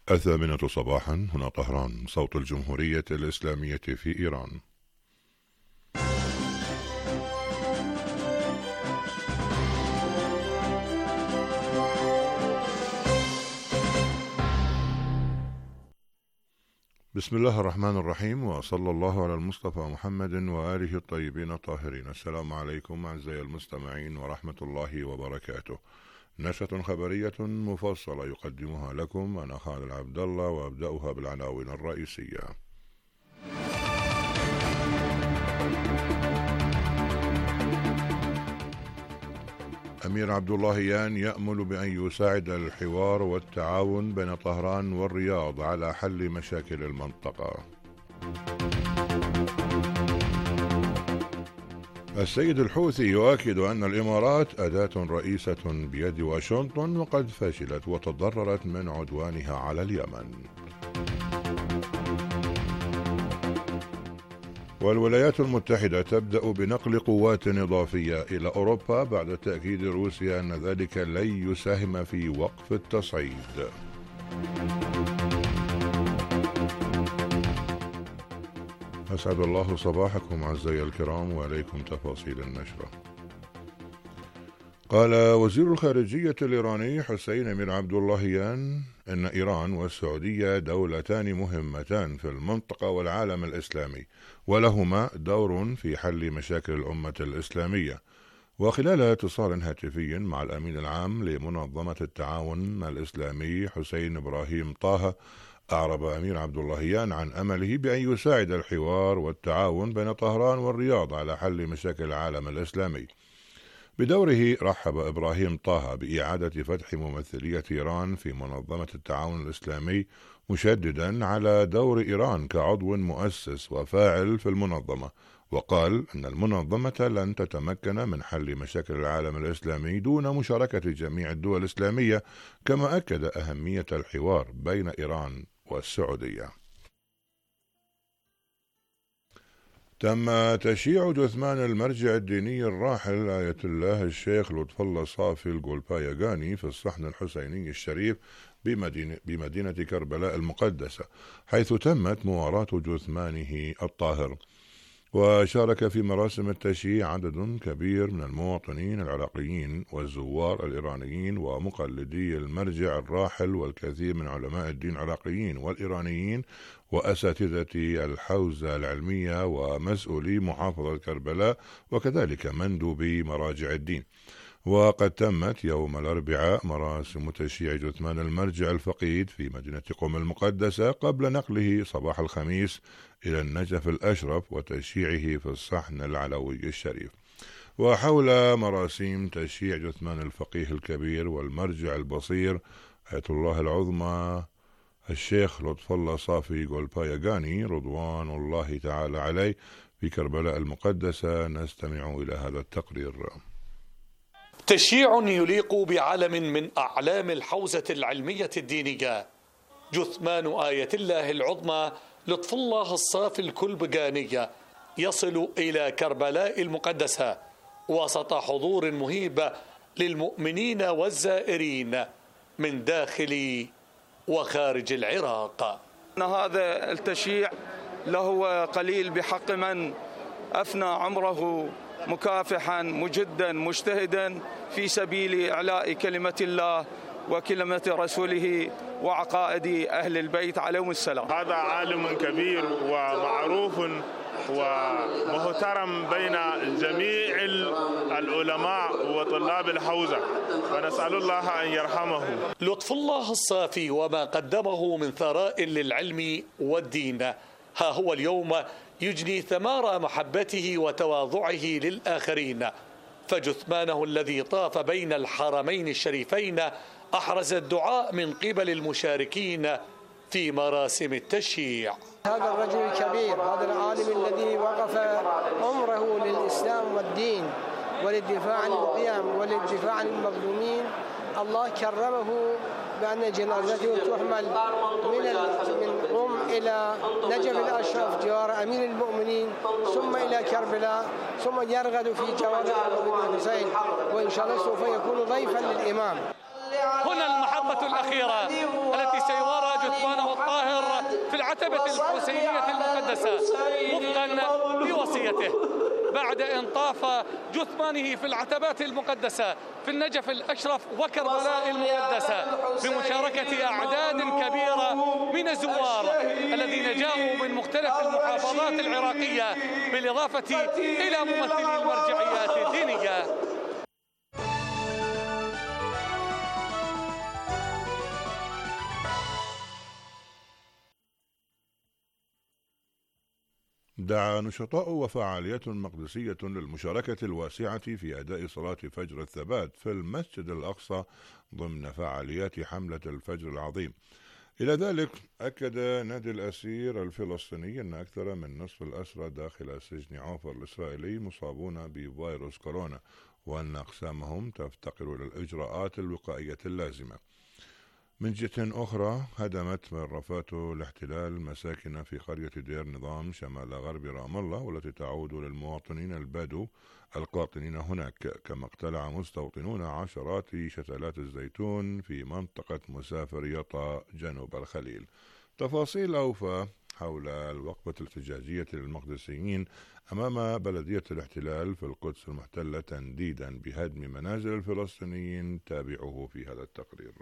الثامنة صباحا، هنا طهران، صوت الجمهورية الإسلامية في إيران. بسم الله الرحمن الرحيم، وصلى الله على المصطفى محمد وآله الطيبين الطاهرين. السلام عليكم أعزائي المستمعين ورحمة الله وبركاته. نشرة خبرية مفصلة يقدمها لكم أنا خالد عبد الله، وأبدأها بالعناوين الرئيسية. أمير عبد اللهيان يأمل بأن يساعد الحوار والتعاون بين طهران والرياض على حل مشاكل المنطقة. السيد الحوثي يؤكد أن الإمارات أداة رئيسة بيد واشنطن وقد فشلت وتضررت من عدوانها على اليمن. والولايات المتحدة تبدأ بنقل قوات إضافية إلى أوروبا بعد تأكيد روسيا أن ذلك لن يساهم في وقف التصعيد. أسعد الله صباحكم أعزائي الكرام، وعليكم تفاصيل النشرة. قال وزير الخارجية الإيراني حسين أمير عبد اللهيان إن إيران والسعودية دولتان مهمتان في المنطقة والعالم الإسلامي، ولهما دور في حل مشاكل الأمة الإسلامية. وخلال اتصال هاتفي مع الأمين العام لمنظمة التعاون الإسلامي حسين إبراهيم طه، أعرب أمير عبد اللهيان عن أمله بأن يساعد الحوار والتعاون بين طهران والرياض على حل مشاكل العالم الإسلامي. بدوره رحب إبراهيم طه بإعادة فتح ممثلية إيران في منظمة التعاون الإسلامي، مشددا على دور إيران كعضو مؤسس وفاعل في المنظمة، وقال أن المنظمة لن تتمكن من حل مشاكل العالم الإسلامي دون مشاركة جميع الدول الإسلامية، كما أكد أهمية الحوار بين إيران والسعودية. تم تشييع جثمان المرجع الديني الراحل آية الله الشيخ لطف الله صافي الجولبايغاني في الصحن الحسيني الشريف بمدينة كربلاء المقدسة، حيث تمت مواراة جثمانه الطاهر. وشارك في مراسم التشييع عدد كبير من المواطنين العراقيين والزوار الإيرانيين ومقلدي المرجع الراحل، والكثير من علماء الدين العراقيين والإيرانيين وأساتذة الحوزة العلمية ومسؤولي محافظة كربلاء، وكذلك مندوبي مراجع الدين. وقد تمت يوم الأربعاء مراسم تشييع جثمان المرجع الفقيد في مدينة قم المقدسة قبل نقله صباح الخميس إلى النجف الأشرف وتشييعه في الصحن العلوي الشريف. وحول مراسيم تشييع جثمان الفقيه الكبير والمرجع البصير آية الله العظمى الشيخ لطف الله صافي جولبايغاني رضوان الله تعالى عليه في كربلاء المقدسة، نستمع إلى هذا التقرير. تشييع يليق بعلم من أعلام الحوزة العلمية الدينية، جثمان آية الله العظمى لطف الله الصافي الكلبجاني يصل إلى كربلاء المقدسة وسط حضور مهيب للمؤمنين والزائرين من داخل وخارج العراق. هذا التشييع له قليل بحق من أفنى عمره مكافحا مجدا مجتهدا في سبيل إعلاء كلمة الله وكلمة رسوله وعقائد أهل البيت عليهم السلام. هذا عالم كبير ومعروف ومحترم بين جميع العلماء وطلاب الحوزة، ونسأل الله أن يرحمه. لطف الله الصافي وما قدمه من ثراء للعلم والدين، ها هو اليوم يجني ثمار محبته وتواضعه للآخرين، فجثمانه الذي طاف بين الحرمين الشريفين أحرز الدعاء من قبل المشاركين في مراسم التشييع. هذا الرجل الكبير، هذا العالم الذي وقف عمره للإسلام والدين وللدفاع عن القيم وللدفاع عن المظلومين، الله كرمه بأن جنازته تحمل من قم إلى نجف الأشرف جوار أمير المؤمنين، ثم إلى كربلاء، ثم يرغد في جوار الحسين، وإن شاء الله سوف يكون ضيفا للإمام. هنا المحطة الأخيرة التي سيوارى جثمانه الطاهر في العتبة الحسينية المقدسة وفقا لوصيته، بعد إنطاف جثمانه في العتبات المقدسة في النجف الأشرف وكربلاء المقدسة بمشاركة أعداد كبيرة من الزوار الذين جاءوا من مختلف المحافظات العراقية بالإضافة إلى ممثلي المرجعيات الدينية. دعا نشطاء وفعاليات مقدسية للمشاركة الواسعة في أداء صلاة فجر الثبات في المسجد الأقصى ضمن فعاليات حملة الفجر العظيم. إلى ذلك أكد نادي الأسير الفلسطيني أن أكثر من نصف الأسرى داخل سجن عوفر الإسرائيلي مصابون بفيروس كورونا، وأن أقسامهم تفتقر إلى الإجراءات الوقائية اللازمة. من جهة أخرى هدمت مرافات الاحتلال مساكن في قرية دير نظام شمال غرب رام الله، والتي تعود للمواطنين البدو القاطنين هناك، كما اقتلع مستوطنون عشرات شتلات الزيتون في منطقة مسافر يطا جنوب الخليل. تفاصيل أوفى حول الوقفة الاحتجاجية للمقدسيين أمام بلدية الاحتلال في القدس المحتلة تنديدا بهدم منازل الفلسطينيين تابعوه في هذا التقرير.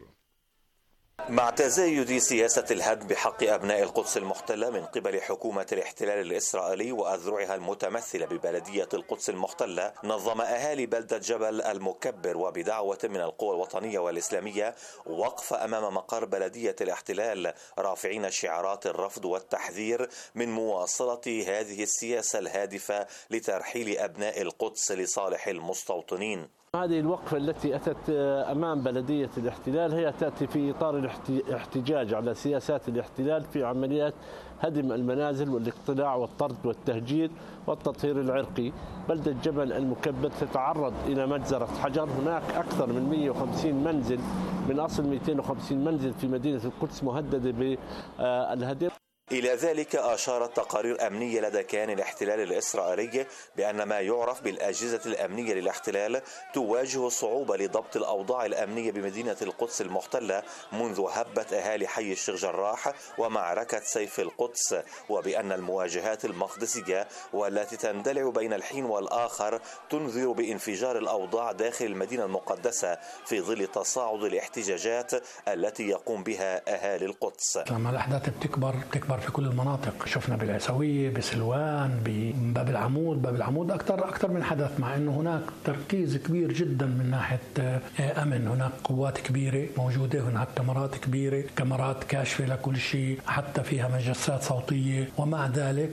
مع تزايد سياسة الهدم بحق أبناء القدس المحتلة من قبل حكومة الاحتلال الإسرائيلي وأذرعها المتمثلة ببلدية القدس المحتلة، نظم أهالي بلدة جبل المكبر وبدعوة من القوى الوطنية والإسلامية وقف أمام مقر بلدية الاحتلال، رافعين شعارات الرفض والتحذير من مواصلة هذه السياسة الهادفة لترحيل أبناء القدس لصالح المستوطنين. هذه الوقفة التي أتت أمام بلدية الاحتلال هي تأتي في إطار الاحتجاج على سياسات الاحتلال في عمليات هدم المنازل والاقتلاع والطرد والتهجير والتطهير العرقي. بلدة جبل المكبر تتعرض إلى مجزرة حجر، هناك أكثر من 150 منزل من أصل 250 منزل في مدينة القدس مهددة بالهدم. إلى ذلك أشارت تقارير أمنية لدى كيان الاحتلال الإسرائيلي بأن ما يعرف بالأجهزة الأمنية للاحتلال تواجه صعوبة لضبط الأوضاع الأمنية بمدينة القدس المحتلة منذ هبة أهالي حي الشيخ جراح ومعركة سيف القدس، وبأن المواجهات المقدسية والتي تندلع بين الحين والآخر تنذر بانفجار الأوضاع داخل المدينة المقدسة في ظل تصاعد الاحتجاجات التي يقوم بها أهالي القدس. لما الأحداث بتكبر في كل المناطق، شفنا بالعيسوية، بسلوان، بباب العمود أكثر من حدث، مع أنه هناك تركيز كبير جدا من ناحية أمن، هناك قوات كبيرة موجودة، هناك كاميرات كبيرة، كاميرات كاشفة لكل شيء، حتى فيها مجسات صوتية، ومع ذلك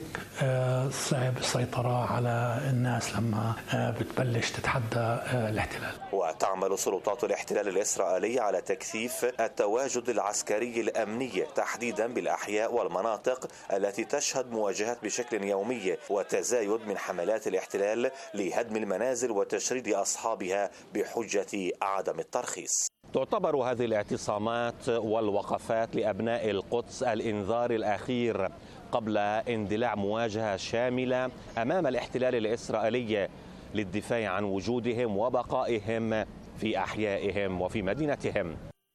صعب السيطرة على الناس لما بتبلش تتحدى الاحتلال. وتعمل سلطات الاحتلال الإسرائيلي على تكثيف التواجد العسكري الأمني تحديدا بالأحياء والمناطق التي تشهد مواجهات بشكل يومي وتزايد من حملات الاحتلال لهدم المنازل وتشريد أصحابها بحجة عدم الترخيص. تعتبر هذه الاعتصامات والوقفات لأبناء القدس الإنذار الأخير قبل اندلاع مواجهة شاملة أمام الاحتلال الإسرائيلي للدفاع عن وجودهم وبقائهم في أحيائهم وفي مدينتهم.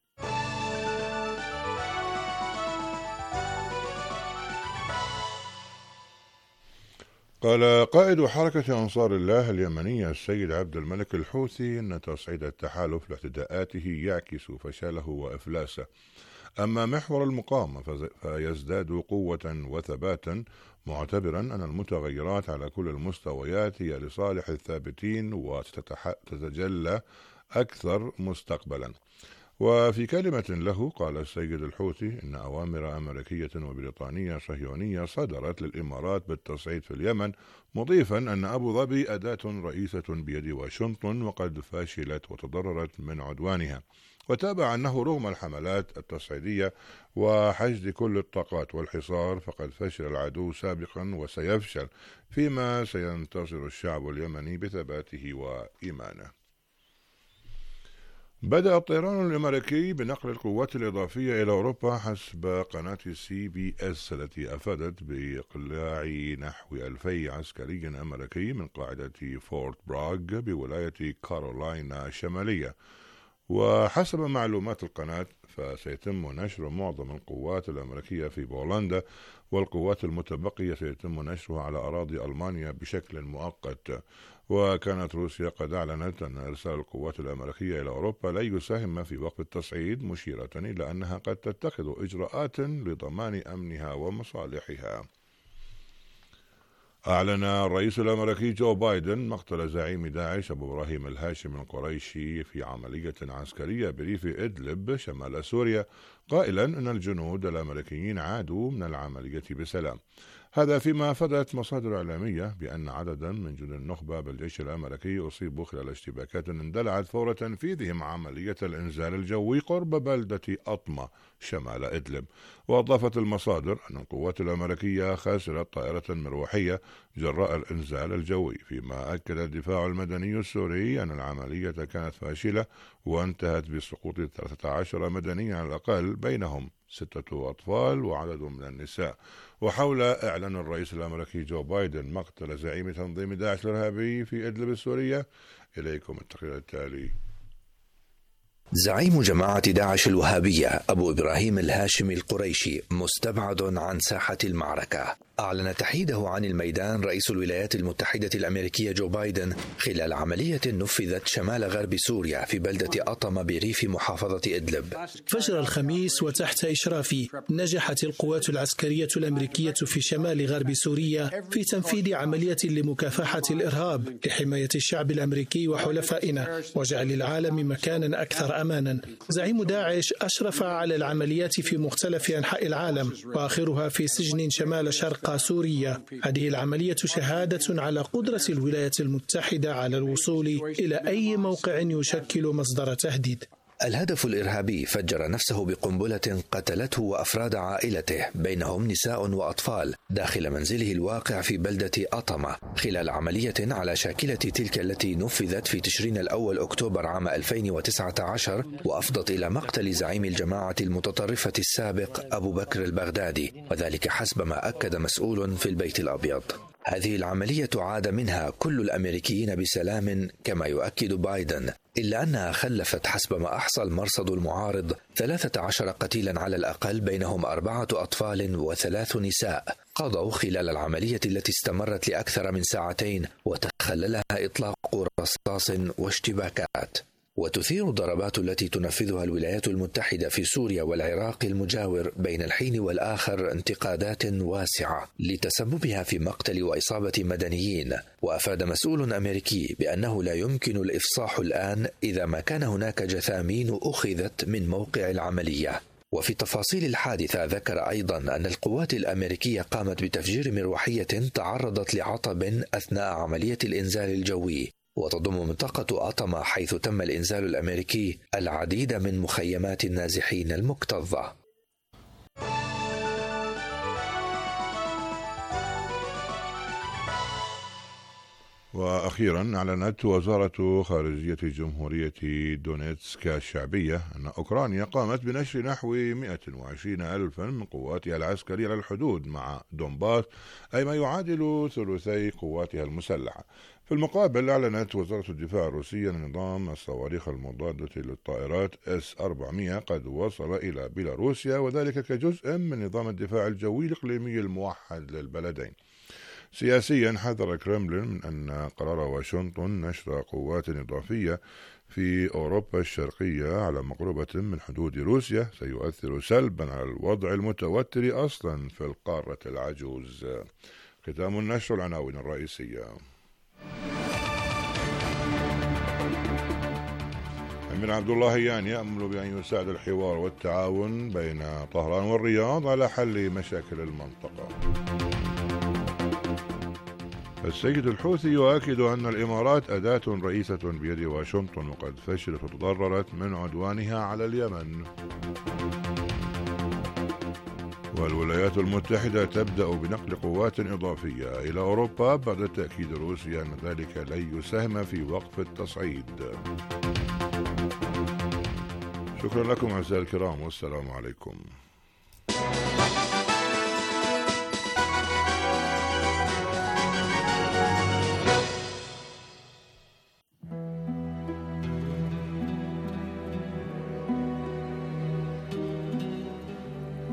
قال قائد حركة أنصار الله اليمنية السيد عبد الملك الحوثي أن تصعيد التحالف لاعتداءاته يعكس فشله وإفلاسه، أما محور المقاومة فيزداد قوة وثباتا، معتبرا أن المتغيرات على كل المستويات هي لصالح الثابتين وتتجلى أكثر مستقبلا. وفي كلمة له قال السيد الحوثي إن أوامر أمريكية وبريطانية صهيونية صدرت للإمارات بالتصعيد في اليمن، مضيفا أن أبو ظبي أداة رئيسة بيد واشنطن وقد فشلت وتضررت من عدوانها. وتابع أنه رغم الحملات التصعيدية وحشد كل الطاقات والحصار فقد فشل العدو سابقا وسيفشل، فيما سينتصر الشعب اليمني بثباته وإيمانه. بدأ الطيران الأمريكي بنقل القوات الإضافية إلى أوروبا حسب قناة CBS التي أفادت بإقلاع نحو 2000 عسكري أمريكي من قاعدة فورت براغ بولاية كارولاينا الشمالية. وحسب معلومات القناة فسيتم نشر معظم القوات الأمريكية في بولندا، والقوات المتبقية سيتم نشرها على أراضي ألمانيا بشكل مؤقت. وكانت روسيا قد أعلنت أن إرسال القوات الأمريكية إلى أوروبا لا يساهم في وقف التصعيد، مشيرة إلى أنها قد تتخذ إجراءات لضمان أمنها ومصالحها. أعلن الرئيس الأمريكي جو بايدن مقتل زعيم داعش أبو إبراهيم الهاشمي القريشي في عملية عسكرية بريف إدلب شمال سوريا، قائلا أن الجنود الأمريكيين عادوا من العملية بسلام. هذا فيما أفادت مصادر إعلامية بأن عددا من جنود النخبة بالجيش الأمريكي أصيبوا خلال اشتباكات اندلعت فور تنفيذهم عملية الإنزال الجوي قرب بلدة أطمة شمال إدلب. وأضافت المصادر أن القوات الأمريكية خسرت طائرة مروحية جراء الإنزال الجوي، فيما أكد الدفاع المدني السوري أن العملية كانت فاشلة وانتهت بسقوط 13 مدنيا على الأقل، بينهم 6 أطفال وعدد من النساء. وحول إعلان الرئيس الأمريكي جو بايدن مقتل زعيم تنظيم داعش الإرهابي في إدلب السورية، إليكم التقرير التالي. زعيم جماعة داعش الوهابية أبو إبراهيم الهاشمي القريشي مستبعد عن ساحة المعركة. أعلن تحييده عن الميدان رئيس الولايات المتحدة الأمريكية جو بايدن خلال عملية نفذت شمال غرب سوريا في بلدة أطم بريف محافظة إدلب. فجر الخميس وتحت إشرافي نجحت القوات العسكرية الأمريكية في شمال غرب سوريا في تنفيذ عملية لمكافحة الإرهاب لحماية الشعب الأمريكي وحلفائنا وجعل العالم مكانا أكثر أمانا. زعيم داعش أشرف على العمليات في مختلف أنحاء العالم وآخرها في سجن شمال شرق سوريا. هذه العملية شهادة على قدرة الولايات المتحدة على الوصول إلى أي موقع يشكل مصدر تهديد. الهدف الإرهابي فجر نفسه بقنبلة قتلته وأفراد عائلته بينهم نساء وأطفال داخل منزله الواقع في بلدة أطمة خلال عملية على شاكلة تلك التي نفذت في تشرين الأول أكتوبر عام 2019 وأفضت إلى مقتل زعيم الجماعة المتطرفة السابق أبو بكر البغدادي، وذلك حسب ما أكد مسؤول في البيت الأبيض. هذه العملية عاد منها كل الأمريكيين بسلام كما يؤكد بايدن، إلا أنها خلفت حسب ما أحصى المرصد المعارض 13 قتيلا على الأقل، بينهم 4 أطفال و3 نساء قضوا خلال العملية التي استمرت لأكثر من ساعتين وتخللها إطلاق رصاص واشتباكات. وتثير الضربات التي تنفذها الولايات المتحدة في سوريا والعراق المجاور بين الحين والآخر انتقادات واسعة لتسببها في مقتل وإصابة مدنيين. وأفاد مسؤول أمريكي بأنه لا يمكن الإفصاح الآن إذا ما كان هناك جثامين أخذت من موقع العملية. وفي تفاصيل الحادثة ذكر أيضا أن القوات الأمريكية قامت بتفجير مروحية تعرضت لعطب أثناء عملية الإنزال الجوي. وتضم منطقة أطمة حيث تم الإنزال الأمريكي العديد من مخيمات النازحين المكتظة. وأخيرا أعلنت وزارة خارجية جمهورية دونيتسك الشعبية أن أوكرانيا قامت بنشر نحو 120,000 من قواتها العسكرية على الحدود مع دونباس، أي ما يعادل ثلثي قواتها المسلحة. في المقابل أعلنت وزارة الدفاع الروسية أن نظام الصواريخ المضادة للطائرات S-400 قد وصل إلى بيلاروسيا، وذلك كجزء من نظام الدفاع الجوي الإقليمي الموحد للبلدين. سياسيا حذر الكرملين من أن قرار واشنطن نشر قوات إضافية في أوروبا الشرقية على مقربة من حدود روسيا سيؤثر سلبا على الوضع المتوتر أصلا في القارة العجوز. ختام النشر العناوين الرئيسية. أمير عبد اللهيان يأمل بأن يساعد الحوار والتعاون بين طهران والرياض على حل مشاكل المنطقة. السيد الحوثي يؤكد أن الإمارات أداة رئيسة بيد واشنطن وقد فشلت وتضررت من عدوانها على اليمن. والولايات المتحدة تبدأ بنقل قوات إضافية إلى أوروبا بعد تأكيد روسيا أن ذلك لن يساهم في وقف التصعيد. شكرا لكم أعزائي الكرام والسلام عليكم.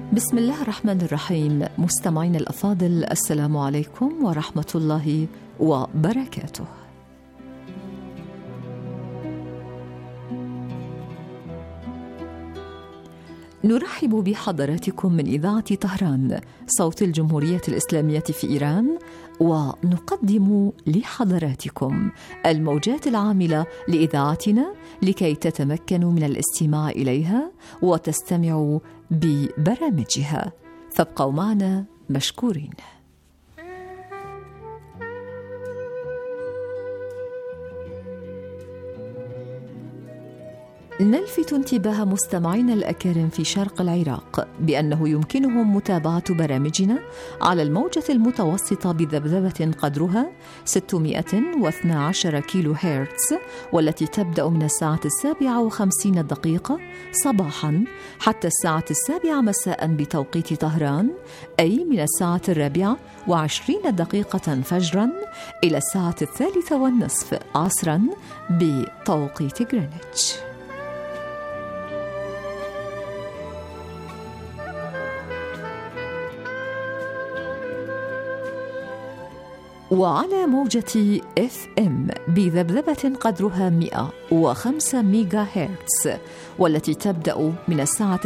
بسم الله الرحمن الرحيم. مستمعين الأفاضل، السلام عليكم ورحمة الله وبركاته. نرحب بحضراتكم من إذاعة طهران صوت الجمهورية الإسلامية في إيران، ونقدم لحضراتكم الموجات العاملة لإذاعتنا لكي تتمكنوا من الاستماع إليها وتستمعوا ببرامجها، فابقوا معنا مشكورين. نلفت انتباه مستمعينا الأكارم في شرق العراق بأنه يمكنهم متابعة برامجنا على الموجة المتوسطة بذبذبة قدرها 612 كيلو هرتز، والتي تبدأ من الساعة 7:50 صباحا حتى الساعة 7 مساء بتوقيت طهران، أي من الساعة 4:20 فجرا إلى الساعة 3:30 عصرا بتوقيت غرينتش. وعلى موجة FM بذبذبة قدرها 105 ميجا هرتز، والتي تبدأ من الساعة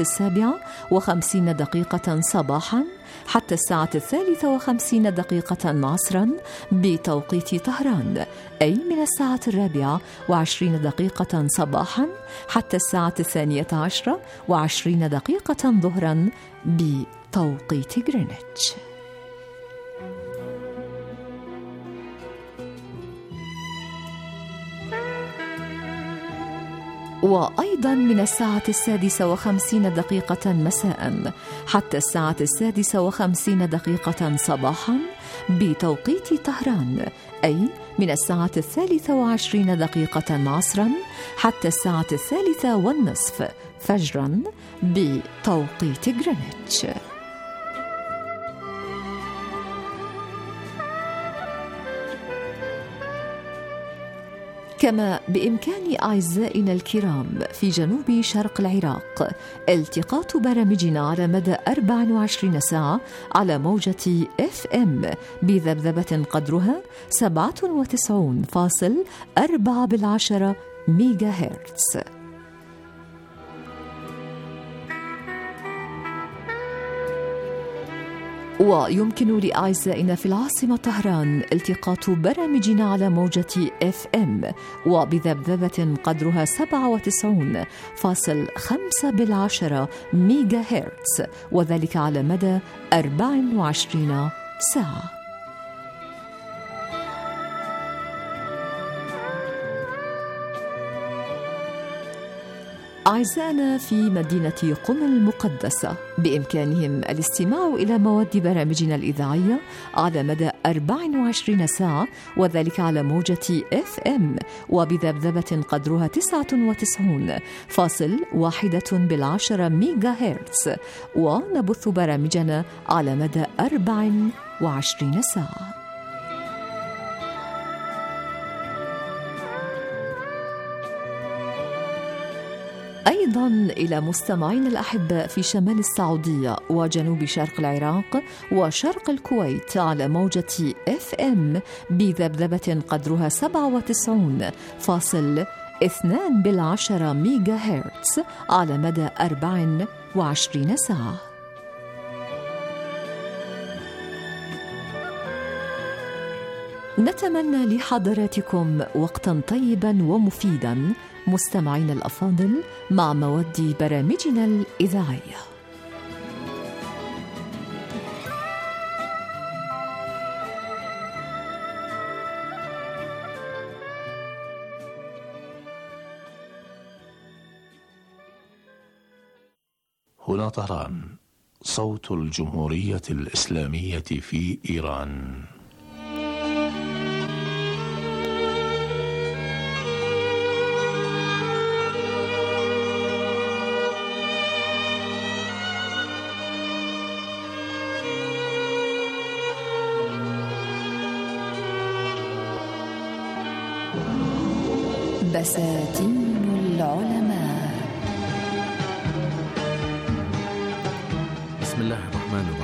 7:50 صباحا حتى الساعة 3:50 عصرا بتوقيت طهران، أي من الساعة 4:20 صباحا حتى الساعة 12:20 ظهرا بتوقيت غرينتش. وأيضا من الساعة 6:50 مساء حتى الساعة 6:50 صباحا بتوقيت طهران، أي من الساعة 23:20 عصرا حتى الساعة 3:30 فجرا بتوقيت غرينتش. كما بإمكان أعزائنا الكرام في جنوب شرق العراق التقاط برامجنا على مدى 24 ساعة على موجة FM بذبذبة قدرها 97.4 ميجا هرتز. ويمكن لأعزائنا في العاصمة طهران التقاط برامجنا على موجة FM وبذبذبة قدرها 97.5 ميجا هرتز، وذلك على مدى 24 ساعة. أعزائنا في مدينة قم المقدسة بإمكانهم الاستماع إلى مواد برامجنا الإذاعية على مدى 24 ساعة، وذلك على موجة FM وبذبذبة قدرها 99.1 ميجا هرتز، ونبث برامجنا على مدى 24 ساعة. أيضا إلى مستمعين الأحباء في شمال السعودية وجنوب شرق العراق وشرق الكويت على موجة FM بذبذبة قدرها 97.2 ميجا هرتز على مدى 24 ساعة. نتمنى لحضراتكم وقتا طيبا ومفيدا مستمعين الأفاضل مع مواد برامجنا الإذاعية. هنا طهران صوت الجمهورية الإسلامية في إيران. بساتين العلماء. بسم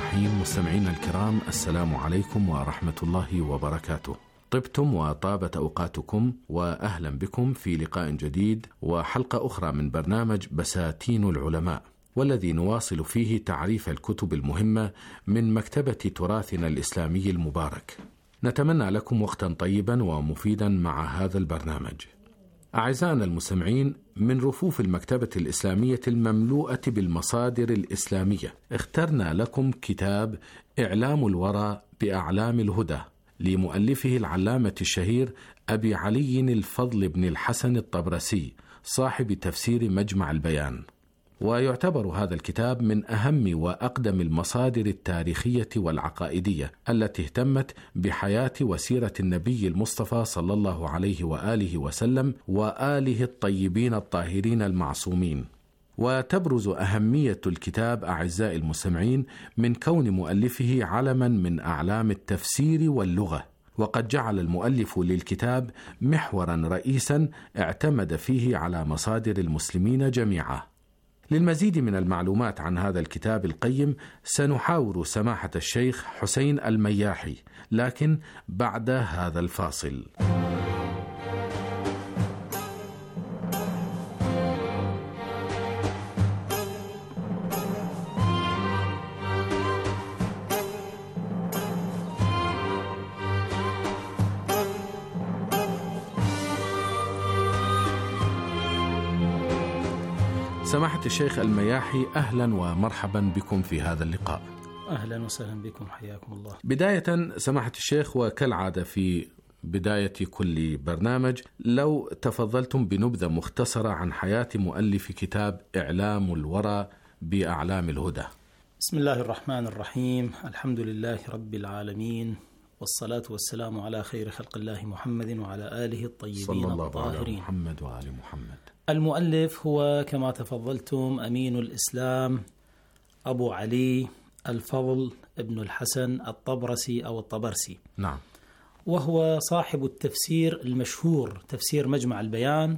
الرحيم. مستمعينا الكرام، السلام عليكم ورحمة الله وبركاته. طبتم وطابت أوقاتكم، وأهلا بكم في لقاء جديد وحلقة أخرى من برنامج بساتين العلماء، والذي نواصل فيه تعريف الكتب المهمة من مكتبة تراثنا الإسلامي المبارك. نتمنى لكم وقتا طيبا ومفيدا مع هذا البرنامج. أعزائنا المستمعين، من رفوف المكتبة الإسلامية المملوءة بالمصادر الإسلامية اخترنا لكم كتاب إعلام الورى بأعلام الهدى لمؤلفه العلامة الشهير أبي علي الفضل بن الحسن الطبرسي صاحب تفسير مجمع البيان. ويعتبر هذا الكتاب من أهم وأقدم المصادر التاريخية والعقائدية التي اهتمت بحياة وسيرة النبي المصطفى صلى الله عليه وآله وسلم وآله الطيبين الطاهرين المعصومين. وتبرز أهمية الكتاب أعزائي المستمعين من كون مؤلفه علما من أعلام التفسير واللغة، وقد جعل المؤلف للكتاب محورا رئيسا اعتمد فيه على مصادر المسلمين جميعا. للمزيد من المعلومات عن هذا الكتاب القيم سنحاور سماحة الشيخ حسين المياحي، لكن بعد هذا الفاصل. سماحة الشيخ المياحي، أهلا ومرحبا بكم في هذا اللقاء. أهلا وسهلا بكم، حياكم الله. بداية سماحة الشيخ، وكالعادة في بداية كل برنامج، لو تفضلتم بنبذة مختصرة عن حياة مؤلف كتاب إعلام الورى بأعلام الهدى. بسم الله الرحمن الرحيم، الحمد لله رب العالمين، والصلاة والسلام على خير خلق الله محمد وعلى آله الطيبين صلى الله الطاهرين. على محمد وآل محمد. المؤلف هو كما تفضلتم أمين الإسلام أبو علي الفضل ابن الحسن الطبرسي أو الطبرسي. نعم. وهو صاحب التفسير المشهور تفسير مجمع البيان.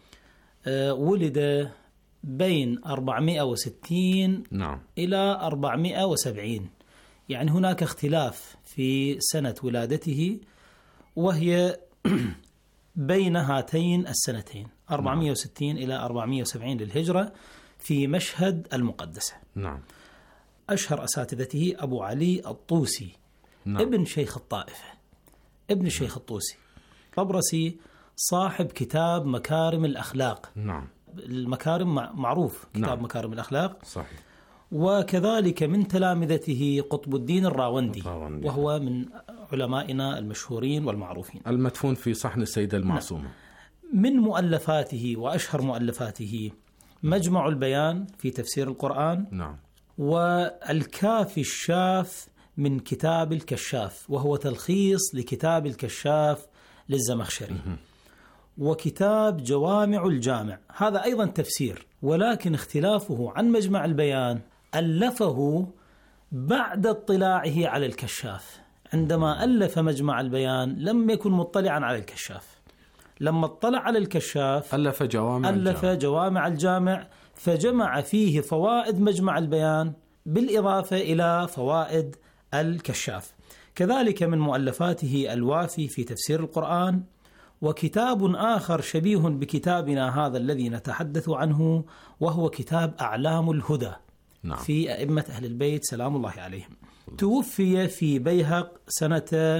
ولد بين 460 نعم إلى 470، يعني هناك اختلاف في سنة ولادته، وهي بين هاتين السنتين 460 إلى 470 للهجرة في مشهد المقدسة. نعم. أشهر أساتذته أبو علي الطوسي. نعم. ابن شيخ الطائفة، ابن الشيخ الطوسي. طبرسي صاحب كتاب مكارم الأخلاق. نعم. المكارم معروف، كتاب نعم. مكارم الأخلاق. صحيح. وكذلك من تلامذته قطب الدين الراوندي، وهو من علمائنا المشهورين والمعروفين، المدفون في صحن السيدة المعصومة. من مؤلفاته وأشهر مؤلفاته مجمع البيان في تفسير القرآن. نعم. والكافي الشاف من كتاب الكشاف، وهو تلخيص لكتاب الكشاف للزمخشري. وكتاب جوامع الجامع، هذا أيضا تفسير، ولكن اختلافه عن مجمع البيان ألفه بعد اطلاعه على الكشاف. عندما ألف مجمع البيان لم يكن مطلعا على الكشاف، لما اطلع على الكشاف ألف جوامع الجامع، فجمع فيه فوائد مجمع البيان بالإضافة إلى فوائد الكشاف. كذلك من مؤلفاته الوافي في تفسير القرآن، وكتاب آخر شبيه بكتابنا هذا الذي نتحدث عنه، وهو كتاب أعلام الهدى. نعم. في أئمة أهل البيت سلام الله عليهم. توفي في بيهق سنة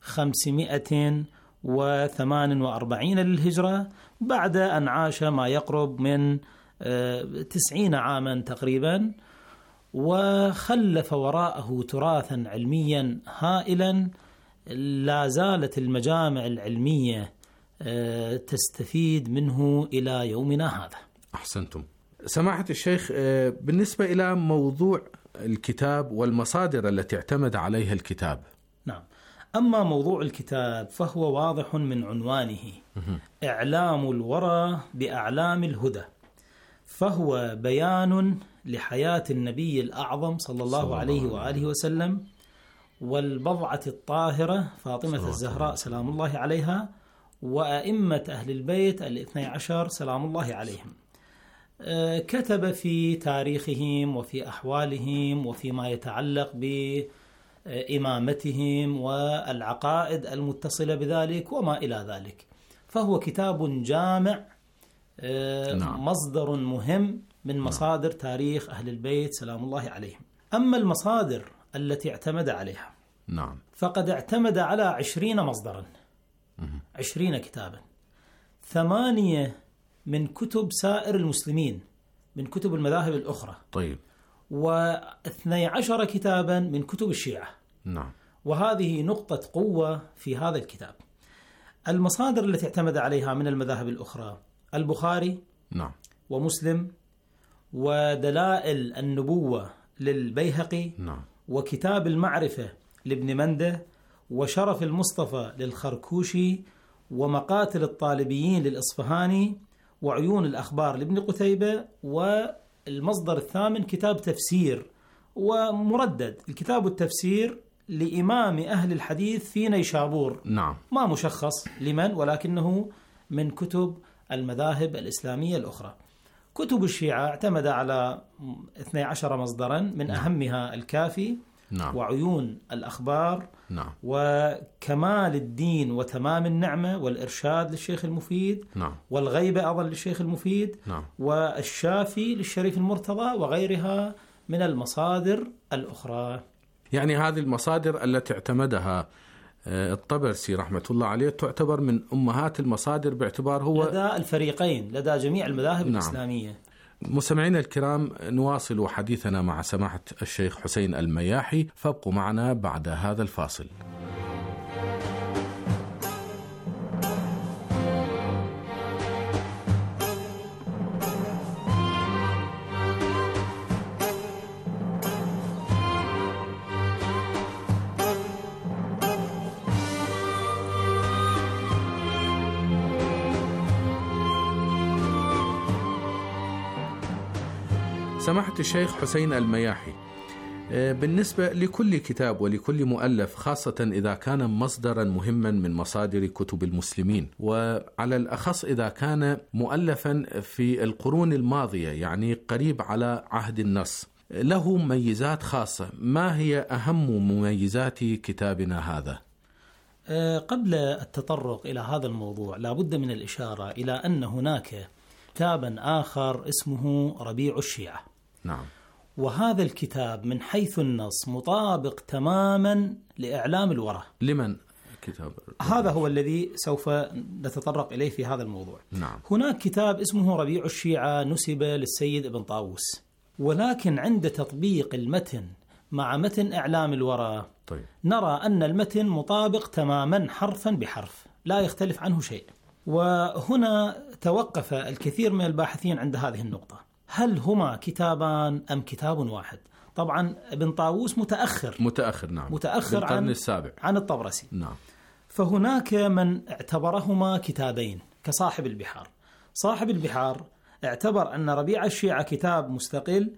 548 للهجرة، بعد أن عاش ما يقرب من 90 عاما تقريبا، وخلف وراءه تراثا علميا هائلا لا زالت المجامع العلمية تستفيد منه إلى يومنا هذا. أحسنتم. سماحة الشيخ، بالنسبة إلى موضوع الكتاب والمصادر التي اعتمد عليها الكتاب. نعم. أما موضوع الكتاب فهو واضح من عنوانه، إعلام الورى بأعلام الهدى، فهو بيان لحياة النبي الأعظم صلى الله عليه وآله وسلم، والبضعة الطاهرة فاطمة الزهراء سلام الله عليها، وأئمة أهل البيت 12 سلام الله عليهم. كتب في تاريخهم وفي أحوالهم وفيما يتعلق بإمامتهم والعقائد المتصلة بذلك وما إلى ذلك. فهو كتاب جامع، مصدر مهم من مصادر تاريخ أهل البيت سلام الله عليهم. أما المصادر التي اعتمد عليها فقد اعتمد على 20 مصدرا، 20 كتابا، 8 من كتب سائر المسلمين من كتب المذاهب الأخرى، و12 كتابا من كتب الشيعة. وهذه نقطة قوة في هذا الكتاب. المصادر التي اعتمد عليها من المذاهب الأخرى البخاري ومسلم ودلائل النبوة للبيهقي وكتاب المعرفة لابن منده وشرف المصطفى للخركوشي ومقاتل الطالبيين للإصفهاني وعيون الأخبار لابن قتيبة. والمصدر الثامن كتاب تفسير ومردد، الكتاب التفسير لإمام أهل الحديث في نيشابور، ما مشخص لمن، ولكنه من كتب المذاهب الإسلامية الأخرى. كتب الشيعة اعتمد على 12 مصدرا، من أهمها الكافي وعيون الأخبار وكمال الدين وتمام النعمة والإرشاد للشيخ المفيد والغيبة أظن للشيخ المفيد والشافي للشريف المرتضى وغيرها من المصادر الأخرى. يعني هذه المصادر التي اعتمدها الطبرسي رحمة الله عليه تعتبر من أمهات المصادر باعتبار هو لدى الفريقين، لدى جميع المذاهب الإسلامية. مستمعينا الكرام، نواصل حديثنا مع سماحة الشيخ حسين المياحي، فابقوا معنا بعد هذا الفاصل. سماحة الشيخ حسين المياحي، بالنسبة لكل كتاب ولكل مؤلف، خاصة إذا كان مصدرا مهما من مصادر كتب المسلمين، وعلى الأخص إذا كان مؤلفا في القرون الماضية يعني قريب على عهد النص، له مميزات خاصة. ما هي أهم مميزات كتابنا هذا؟ قبل التطرق إلى هذا الموضوع لابد من الإشارة إلى أن هناك كتابا آخر اسمه ربيع الشيعة. وهذا الكتاب من حيث النص مطابق تماما لإعلام الورى. لمن كتاب؟ هذا هو الذي سوف نتطرق إليه في هذا الموضوع. هناك كتاب اسمه ربيع الشيعة نسب للسيد ابن طاووس، ولكن عند تطبيق المتن مع متن إعلام الورى نرى أن المتن مطابق تماما حرفا بحرف، لا يختلف عنه شيء. وهنا توقف الكثير من الباحثين عند هذه النقطة، هل هما كتابان أم كتاب واحد؟ طبعا ابن طاووس متأخر متأخر عن السابع عن الطبرسي. فهناك من اعتبرهما كتابين كصاحب البحار. صاحب البحار اعتبر أن ربيع الشيعة كتاب مستقل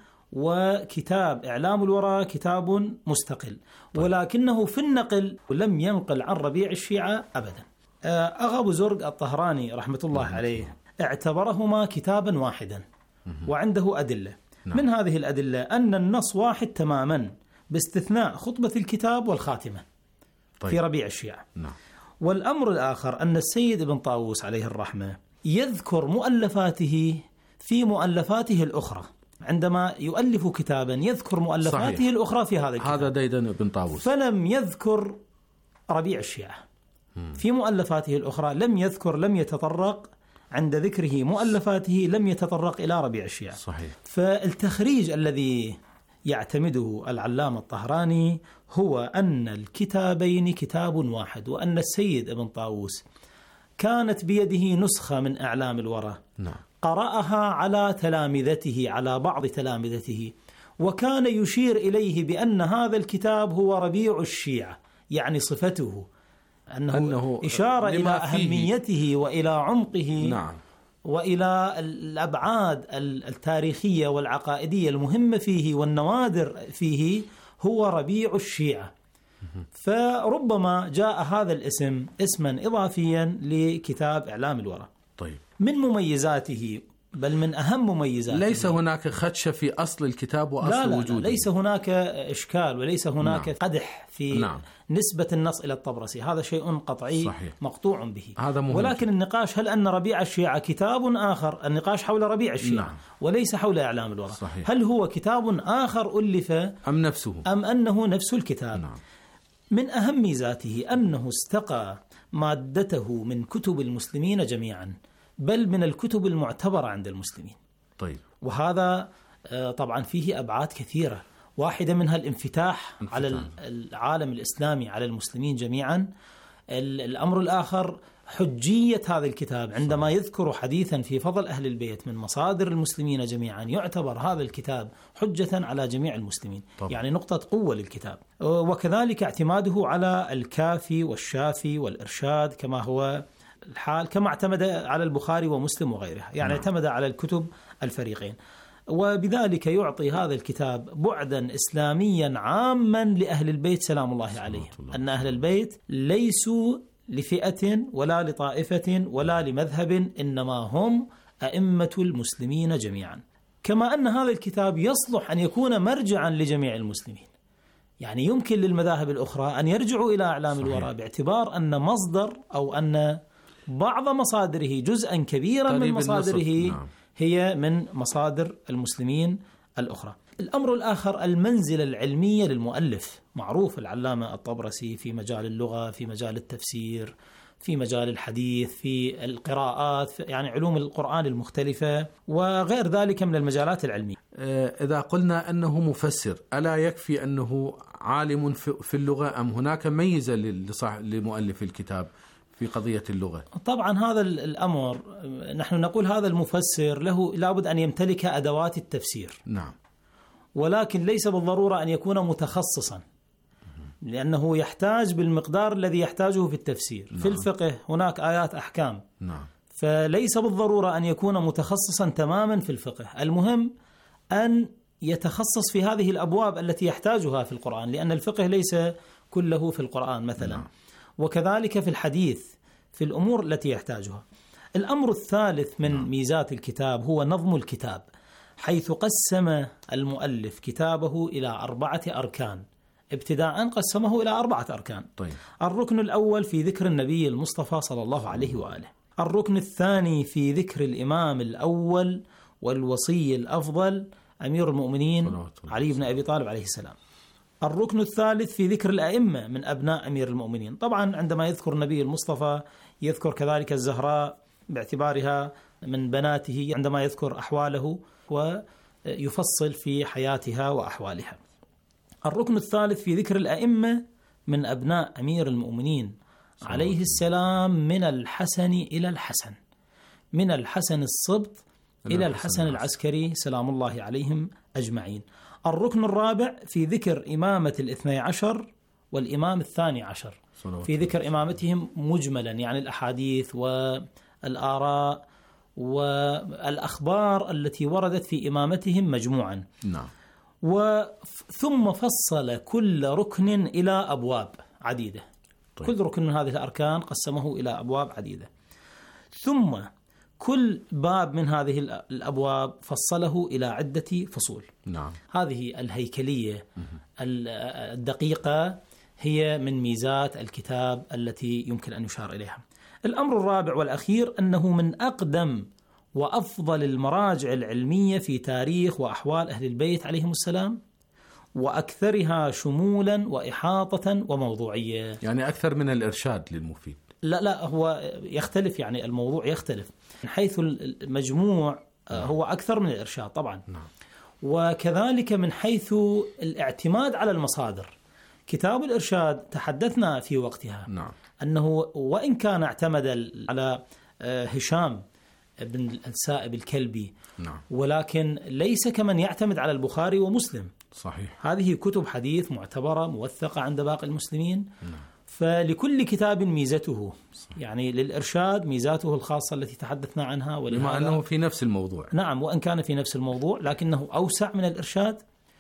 وكتاب إعلام الورى كتاب مستقل، ولكنه في النقل لم ينقل عن ربيع الشيعة أبدا. أغا بزرق الطهراني رحمة الله عليه اعتبرهما كتابا واحدا وعنده أدلة. من هذه الأدلة أن النص واحد تماما باستثناء خطبة الكتاب والخاتمة في ربيع الشيعة. والأمر الآخر أن السيد ابن طاووس عليه الرحمة يذكر مؤلفاته في مؤلفاته الأخرى، عندما يؤلف كتابا يذكر مؤلفاته الأخرى في هذا الكتاب. هذا ديدن ابن طاووس. فلم يذكر ربيع الشيعة في مؤلفاته الأخرى، لم يتطرق عند ذكره مؤلفاته لم يتطرق إلى ربيع الشيعة. فالتخريج الذي يعتمده العلامة الطهراني هو أن الكتابين كتاب واحد، وأن السيد ابن طاووس كانت بيده نسخة من إعلام الورى قرأها على تلامذته، على بعض تلامذته، وكان يشير إليه بأن هذا الكتاب هو ربيع الشيعة، يعني صفته أنه إشارة إلى أهميته وإلى عمقه وإلى الأبعاد التاريخية والعقائدية المهمة فيه والنوادر فيه، هو ربيع الشيعة. فربما جاء هذا الاسم اسما إضافيا لكتاب إعلام الورى. من مميزاته بل من أهم مميزاته. ليس هناك خدشة في أصل الكتاب وأصل وجوده. لا، ليس هناك إشكال وليس هناك قدح في نسبة النص إلى الطبرسي، هذا شيء قطعي صحيح. مقطوع به. هذا مهم. ولكن النقاش هل أن ربيع الشيعة كتاب آخر؟ النقاش حول ربيع الشيعة وليس حول إعلام الورى. صحيح. هل هو كتاب آخر ألف أم نفسه أم أنه نفس الكتاب؟ من أهم ميزاته أنه استقى مادته من كتب المسلمين جميعا، بل من الكتب المعتبرة عند المسلمين. طيب. وهذا طبعا فيه أبعاد كثيرة، واحدة منها الانفتاح على العالم الإسلامي على المسلمين جميعا. الأمر الآخر حجية هذا الكتاب، عندما يذكر حديثا في فضل أهل البيت من مصادر المسلمين جميعا يعتبر هذا الكتاب حجة على جميع المسلمين. طبعا. يعني نقطة قوة للكتاب. وكذلك اعتماده على الكافي والشافي والإرشاد كما هو الحال، كما اعتمد على البخاري ومسلم وغيرها، يعني اعتمد على الكتب الفريقين، وبذلك يعطي هذا الكتاب بعدا إسلاميا عاما لأهل البيت سلام الله عليهم، أن أهل البيت ليسوا لفئة ولا لطائفة ولا لمذهب، إنما هم أئمة المسلمين جميعا. كما أن هذا الكتاب يصلح أن يكون مرجعا لجميع المسلمين، يعني يمكن للمذاهب الأخرى أن يرجعوا إلى أعلام الوراء باعتبار أن مصدر أو أن بعض مصادره جزءا كبيرا من مصادره هي من مصادر المسلمين الأخرى. الأمر الآخر المنزلة العلمية للمؤلف. معروف العلامة الطبرسي في مجال اللغة، في مجال التفسير، في مجال الحديث، في القراءات، يعني علوم القرآن المختلفة وغير ذلك من المجالات العلمية. إذا قلنا أنه مفسر، ألا يكفي أنه عالم في اللغة، أم هناك ميزة لمؤلف الكتاب في قضية اللغة؟ طبعا هذا الأمر نحن نقول هذا المفسر له لابد أن يمتلك أدوات التفسير. نعم. ولكن ليس بالضرورة أن يكون متخصصا، لأنه يحتاج بالمقدار الذي يحتاجه في التفسير. في الفقه هناك آيات أحكام، فليس بالضرورة أن يكون متخصصا تماما في الفقه. المهم أن يتخصص في هذه الأبواب التي يحتاجها في القرآن، لأن الفقه ليس كله في القرآن مثلا. وكذلك في الحديث، في الأمور التي يحتاجها. الأمر الثالث من ميزات الكتاب هو نظم الكتاب، حيث قسم المؤلف كتابه إلى 4 أركان. ابتداء قسمه إلى 4 أركان. طيب. الركن الأول في ذكر النبي المصطفى صلى الله عليه وآله. الركن الثاني في ذكر الإمام الأول والوصي الأفضل أمير المؤمنين علي بن أبي طالب عليه السلام. الركن الثالث في ذكر الأئمة من أبناء أمير المؤمنين. طبعا عندما يذكر النبي المصطفى يذكر كذلك الزهراء باعتبارها من بناته، عندما يذكر أحواله ويفصل في حياتها وأحوالها. الركن الثالث في ذكر الأئمة من أبناء أمير المؤمنين عليه السلام، من الحسن إلى الحسن، من الحسن الصبط إلى الحسن العسكري سلام الله عليهم أجمعين. الركن الرابع في ذكر إمامة 12 والإمام 12، في ذكر إمامتهم مجملا، يعني الأحاديث والآراء والأخبار التي وردت في إمامتهم مجموعا. نعم. ثم فصل كل ركن إلى أبواب عديدة. طيب. كل ركن من هذه الأركان قسمه إلى أبواب عديدة، ثم كل باب من هذه الأبواب فصله إلى عدة فصول. نعم. هذه الهيكلية الدقيقة هي من ميزات الكتاب التي يمكن أن يشار إليها. الأمر الرابع والأخير أنه من أقدم وأفضل المراجع العلمية في تاريخ وأحوال أهل البيت عليهم السلام، وأكثرها شمولا وإحاطة وموضوعية. يعني أكثر من الإرشاد للمفيد. لا هو يختلف، يعني الموضوع يختلف من حيث المجموع. هو أكثر من الإرشاد طبعا. وكذلك من حيث الاعتماد على المصادر. كتاب الإرشاد تحدثنا في وقتها أنه وإن كان اعتمد على هشام بن السائب الكلبي، ولكن ليس كمن يعتمد على البخاري ومسلم. صحيح. هذه كتب حديث معتبرة موثقة عند باقي المسلمين. فلكل كتاب ميزته. يعني للإرشاد ميزاته الخاصة التي تحدثنا عنها، بما أنه في نفس الموضوع. نعم، وإن كان في نفس الموضوع لكنه أوسع من الإرشاد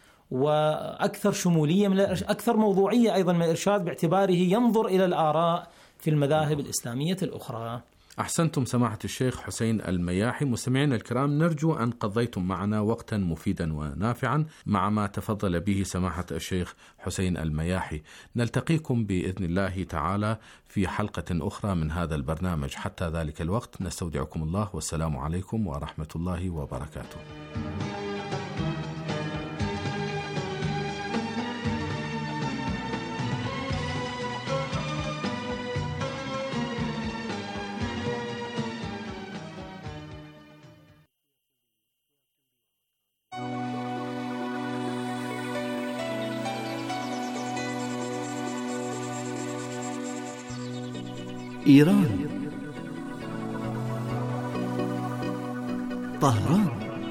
وأكثر شمولية من الإرشاد، أكثر موضوعية أيضا من الإرشاد، باعتباره ينظر إلى الآراء في المذاهب الإسلامية الأخرى. أحسنتم سماحة الشيخ حسين المياحي. مستمعينا الكرام، نرجو أن قضيتم معنا وقتا مفيدا ونافعا مع ما تفضل به سماحة الشيخ حسين المياحي. نلتقيكم بإذن الله تعالى في حلقة أخرى من هذا البرنامج. حتى ذلك الوقت نستودعكم الله، والسلام عليكم ورحمة الله وبركاته. إيران، طهران،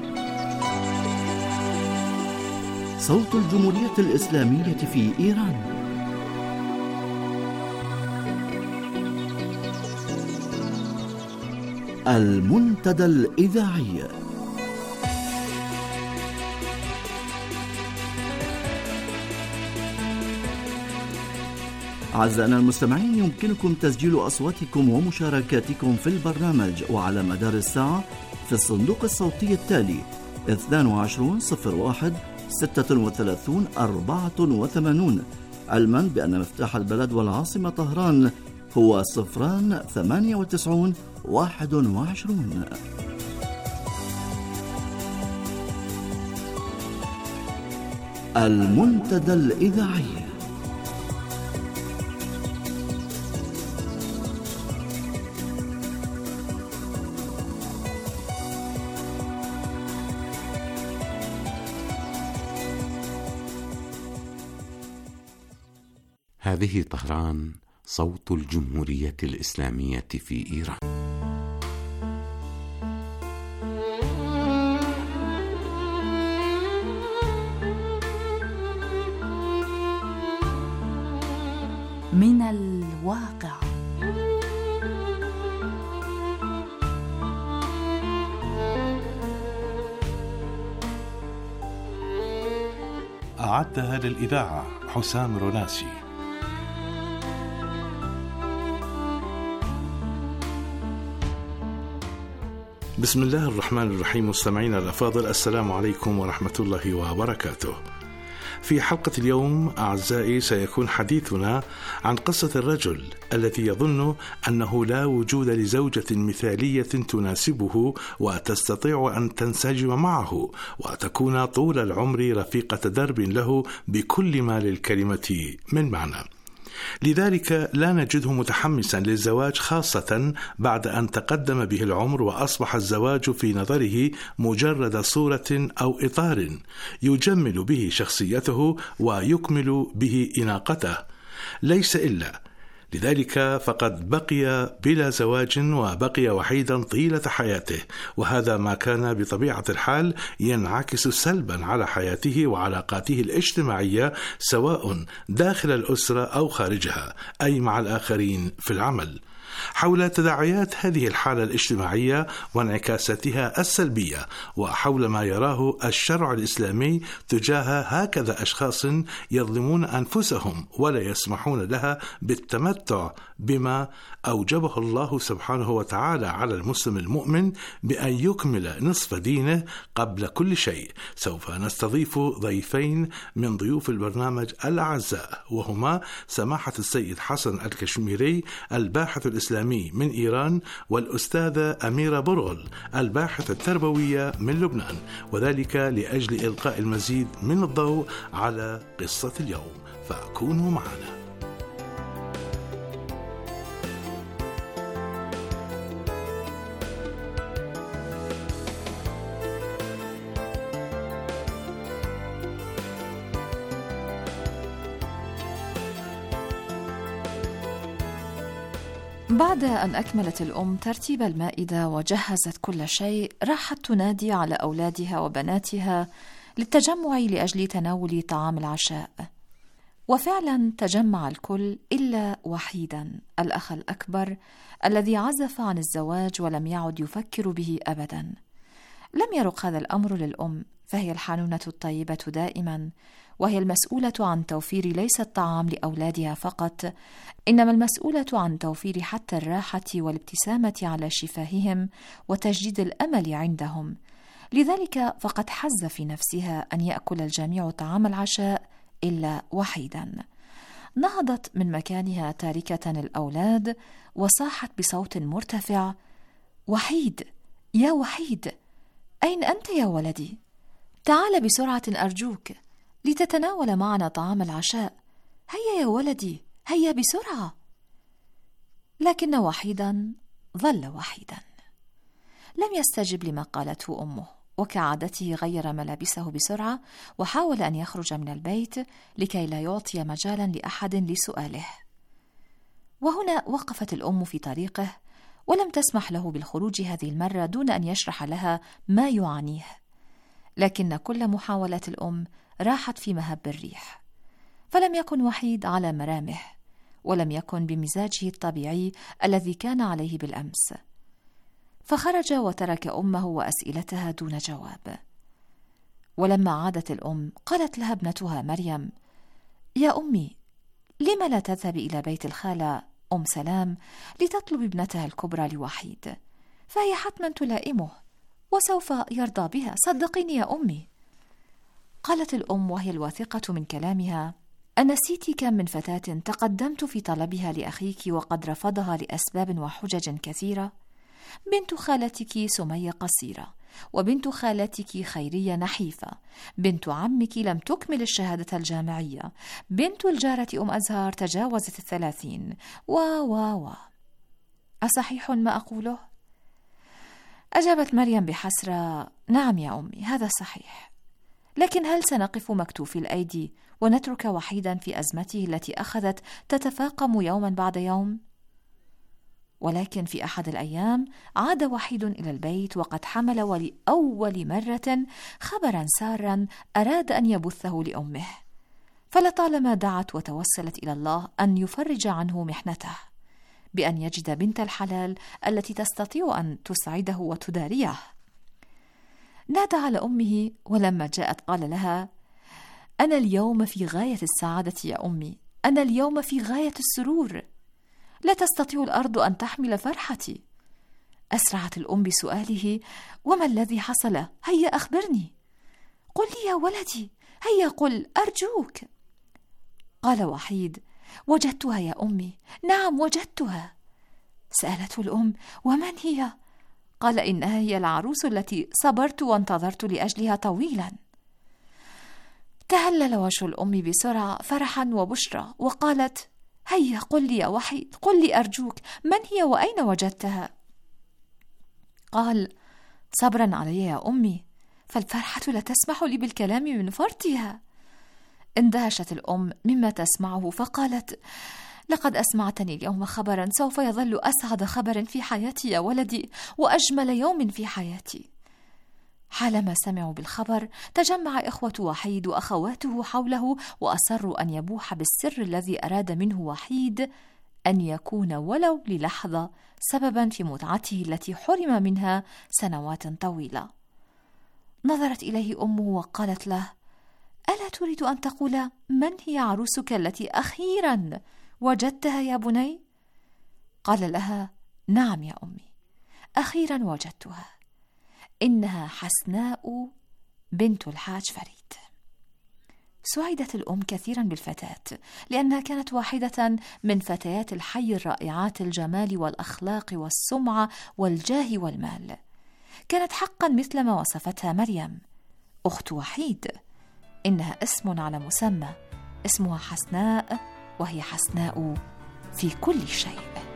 صوت الجمهورية الإسلامية في إيران. المنتدى الإذاعي. أعزائنا المستمعين، يمكنكم تسجيل أصواتكم ومشاركاتكم في البرنامج وعلى مدار الساعة في الصندوق الصوتي التالي 2201 36 84، علما بأن مفتاح البلد والعاصمة طهران هو 098 21. المنتدى الإذاعي. هذه طهران، صوت الجمهورية الإسلامية في إيران. من الواقع. أعدها للإذاعة حسام روناسي. بسم الله الرحمن الرحيم. مستمعينا الأفاضل، السلام عليكم ورحمة الله وبركاته. في حلقة اليوم أعزائي سيكون حديثنا عن قصة الرجل الذي يظن أنه لا وجود لزوجة مثالية تناسبه وتستطيع أن تنسجم معه وتكون طول العمر رفيقة درب له بكل ما للكلمة من معنى. لذلك لا نجده متحمسا للزواج، خاصة بعد أن تقدم به العمر وأصبح الزواج في نظره مجرد صورة أو إطار يجمل به شخصيته ويكمل به إناقته، ليس إلا. لذلك فقد بقي بلا زواج وبقي وحيدا طيلة حياته، وهذا ما كان بطبيعة الحال ينعكس سلبا على حياته وعلاقاته الاجتماعية، سواء داخل الأسرة أو خارجها، أي مع الآخرين في العمل. حول تداعيات هذه الحالة الاجتماعية وانعكاساتها السلبية، وحول ما يراه الشرع الإسلامي تجاه هكذا أشخاص يظلمون أنفسهم ولا يسمحون لها بالتمتع بما أوجبه الله سبحانه وتعالى على المسلم المؤمن بأن يكمل نصف دينه قبل كل شيء. سوف نستضيف ضيفين من ضيوف البرنامج الأعزاء، وهما سماحة السيد حسن الكشميري الباحث الإسلامي من إيران، والأستاذة أميرة برغل الباحثة التربوية من لبنان، وذلك لأجل إلقاء المزيد من الضوء على قصة اليوم، فكونوا معنا. بعد أن أكملت الأم ترتيب المائدة وجهزت كل شيء، راحت تنادي على أولادها وبناتها للتجمع لأجل تناول طعام العشاء. وفعلا تجمع الكل إلا وحيدا، الأخ الأكبر الذي عزف عن الزواج ولم يعد يفكر به أبدا. لم يرق هذا الأمر للأم، فهي الحنونة الطيبة دائما، وهي المسؤولة عن توفير ليس الطعام لأولادها فقط، إنما المسؤولة عن توفير حتى الراحة والابتسامة على شفاههم وتجديد الأمل عندهم. لذلك فقد حز في نفسها أن يأكل الجميع طعام العشاء إلا وحيدا. نهضت من مكانها تاركة الأولاد وصاحت بصوت مرتفع: وحيد، يا وحيد، أين أنت يا ولدي؟ تعال بسرعة أرجوك لتتناول معنا طعام العشاء. هيا يا ولدي، هيا بسرعة. لكن وحيدا ظل وحيدا، لم يستجب لما قالته أمه، وكعادته غير ملابسه بسرعة وحاول أن يخرج من البيت لكي لا يعطي مجالا لأحد لسؤاله. وهنا وقفت الأم في طريقه ولم تسمح له بالخروج هذه المرة دون أن يشرح لها ما يعانيه، لكن كل محاولات الأم راحت في مهب الريح، فلم يكن وحيد على مرامه، ولم يكن بمزاجه الطبيعي الذي كان عليه بالأمس، فخرج وترك أمه وأسئلتها دون جواب. ولما عادت الأم قالت لها ابنتها مريم: يا أمي، لم لا تذهب إلى بيت الخالة أم سلام لتطلب ابنتها الكبرى لوحيد، فهي حتما تلائمه وسوف يرضى بها، صدقيني يا أمي. قالت الأم وهي الواثقة من كلامها: أنسيت كم من فتاة تقدمت في طلبها لأخيك وقد رفضها لأسباب وحجج كثيرة؟ بنت خالتك سمية قصيرة، وبنت خالتك خيرية نحيفة، بنت عمك لم تكمل الشهادة الجامعية، بنت الجارة أم أزهار تجاوزت 30 أصحيح ما أقوله؟ أجابت مريم بحسرة: نعم يا أمي، هذا صحيح، لكن هل سنقف مكتوفي الأيدي ونترك وحيدا في أزمته التي أخذت تتفاقم يوما بعد يوم؟ ولكن في أحد الأيام عاد وحيد إلى البيت وقد حمل ولأول مرة خبرا سارا أراد أن يبثه لأمه، فلطالما دعت وتوسلت إلى الله أن يفرج عنه محنته بأن يجد بنت الحلال التي تستطيع أن تسعده وتداريه. نادى على أمه، ولما جاءت قال لها: أنا اليوم في غاية السعادة يا أمي، أنا اليوم في غاية السرور، لا تستطيع الأرض أن تحمل فرحتي. أسرعت الأم بسؤاله: وما الذي حصل؟ هيا أخبرني، قل لي يا ولدي، هيا قل أرجوك. قال وحيد: وجدتها يا أمي، نعم وجدتها. سألته الأم: ومن هي؟ قال: إنها هي العروس التي صبرت وانتظرت لأجلها طويلا. تهلل وجه الأم بسرعة فرحا وبشرى، وقالت: هيا قل لي يا وحيد، قل لي أرجوك، من هي وأين وجدتها؟ قال: صبرا علي يا أمي، فالفرحة لا تسمح لي بالكلام من فرطها. اندهشت الأم مما تسمعه فقالت: لقد أسمعتني اليوم خبرا سوف يظل أسعد خبر في حياتي يا ولدي، وأجمل يوم في حياتي. حالما سمعوا بالخبر تجمع إخوة وحيد وأخواته حوله وأصروا أن يبوح بالسر الذي أراد منه وحيد أن يكون ولو للحظة سببا في متعته التي حرم منها سنوات طويلة. نظرت إليه أمه وقالت له: ألا تريد أن تقول من هي عروسك التي أخيرا وجدتها يا بني؟ قال لها: نعم يا أمي، أخيرا وجدتها، إنها حسناء بنت الحاج فريد. سعدت الأم كثيرا بالفتاة لأنها كانت واحدة من فتيات الحي الرائعات الجمال والأخلاق والسمعة والجاه والمال. كانت حقا مثل ما وصفتها مريم أخت وحيد، إنها اسم على مسمى، اسمها حسناء، وهي حسناء في كل شيء.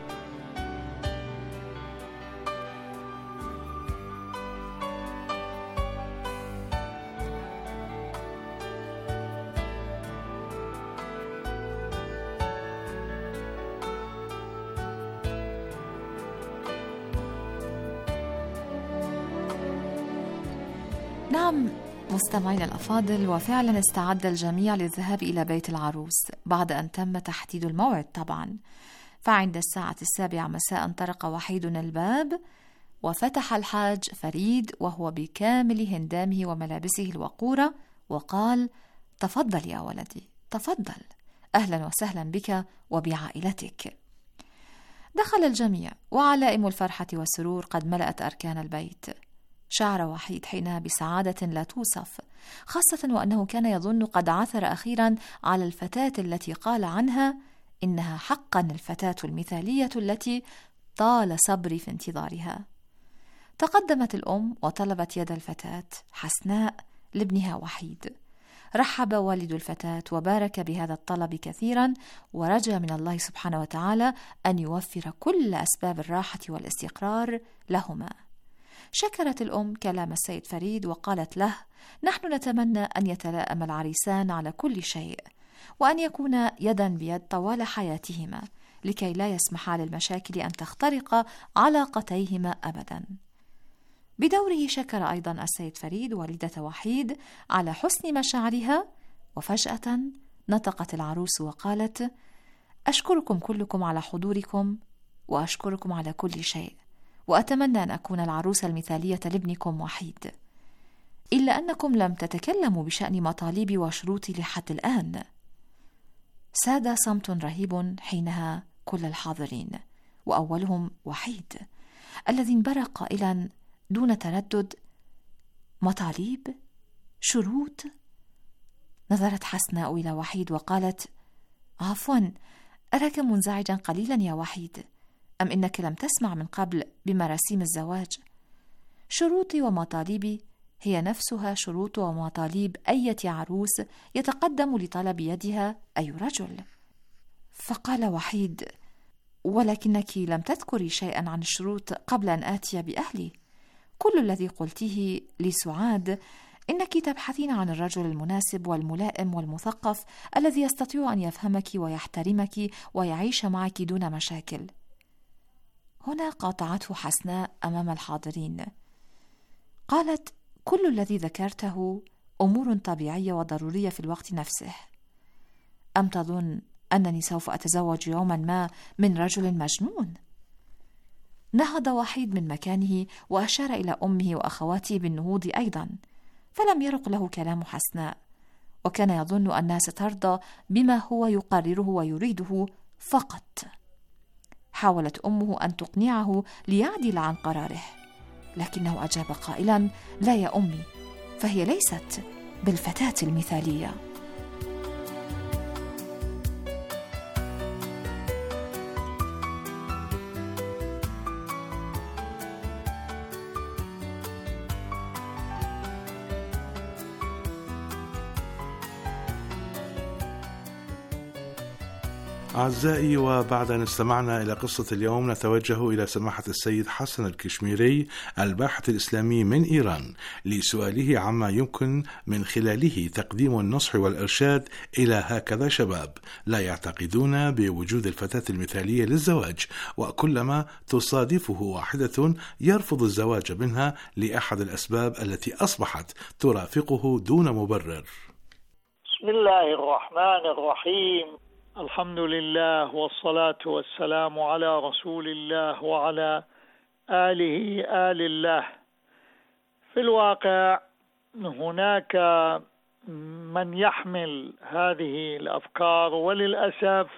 نعم مستمعينا الأفاضل، وفعلا استعد الجميع للذهاب إلى بيت العروس بعد أن تم تحديد الموعد طبعا. فعند الساعة 7 مساء طرق وحيد الباب وفتح الحاج فريد وهو بكامل هندامه وملابسه الوقورة وقال: تفضل يا ولدي، تفضل، أهلا وسهلا بك وبعائلتك. دخل الجميع وعلائم الفرحة والسرور قد ملأت أركان البيت. شعر وحيد حينها بسعادة لا توصف، خاصة وأنه كان يظن قد عثر أخيرا على الفتاة التي قال عنها إنها حقا الفتاة المثالية التي طال صبري في انتظارها. تقدمت الأم وطلبت يد الفتاة حسناء لابنها وحيد. رحب والد الفتاة وبارك بهذا الطلب كثيرا، ورجى من الله سبحانه وتعالى أن يوفر كل أسباب الراحة والاستقرار لهما. شكرت الأم كلام السيد فريد وقالت له: نحن نتمنى أن يتلائم العريسان على كل شيء، وأن يكون يدا بيد طوال حياتهما، لكي لا يسمحا للمشاكل أن تخترق علاقتيهما أبدا. بدوره شكر أيضا السيد فريد والدة وحيد على حسن مشاعرها، وفجأة نطقت العروس وقالت: أشكركم كلكم على حضوركم، وأشكركم على كل شيء، وأتمنى أن أكون العروسة المثالية لابنكم وحيد، إلا أنكم لم تتكلموا بشأن مطالبي وشروطي لحد الآن. ساد صمت رهيب حينها كل الحاضرين، وأولهم وحيد الذي انبرى قائلا دون تردد: مطالب؟ شروط؟ نظرت حسناء إلى وحيد وقالت: عفوا، أراك منزعجا قليلا يا وحيد، أم إنك لم تسمع من قبل بمراسيم الزواج؟ شروطي ومطالبي هي نفسها شروط ومطالب أية عروس يتقدم لطلب يدها أي رجل. فقال وحيد: ولكنك لم تذكري شيئا عن الشروط قبل أن آتي بأهلي. كل الذي قلتيه لسعاد إنك تبحثين عن الرجل المناسب والملائم والمثقف الذي يستطيع أن يفهمك ويحترمك ويعيش معك دون مشاكل. هنا قاطعته حسناء أمام الحاضرين. قالت: كل الذي ذكرته أمور طبيعية وضرورية في الوقت نفسه. أم تظن أنني سوف أتزوج يوما ما من رجل مجنون؟ نهض وحيد من مكانه وأشار إلى أمه وأخواته بالنهوض أيضا، فلم يرق له كلام حسناء، وكان يظن أنها سترضى بما هو يقرره ويريده فقط. حاولت أمه أن تقنعه ليعدل عن قراره، لكنه أجاب قائلا: لا يا أمي، فهي ليست بالفتاة المثالية. أعزائي، وبعد أن استمعنا إلى قصة اليوم نتوجه إلى سماحة السيد حسن الكشميري الباحث الإسلامي من إيران لسؤاله عما يمكن من خلاله تقديم النصح والإرشاد إلى هكذا شباب لا يعتقدون بوجود الفتاة المثالية للزواج، وكلما تصادفه واحدة يرفض الزواج منها لأحد الأسباب التي أصبحت ترافقه دون مبرر. بسم الله الرحمن الرحيم. الحمد لله والصلاة والسلام على رسول الله وعلى آله آل الله. في الواقع هناك من يحمل هذه الأفكار، وللأسف،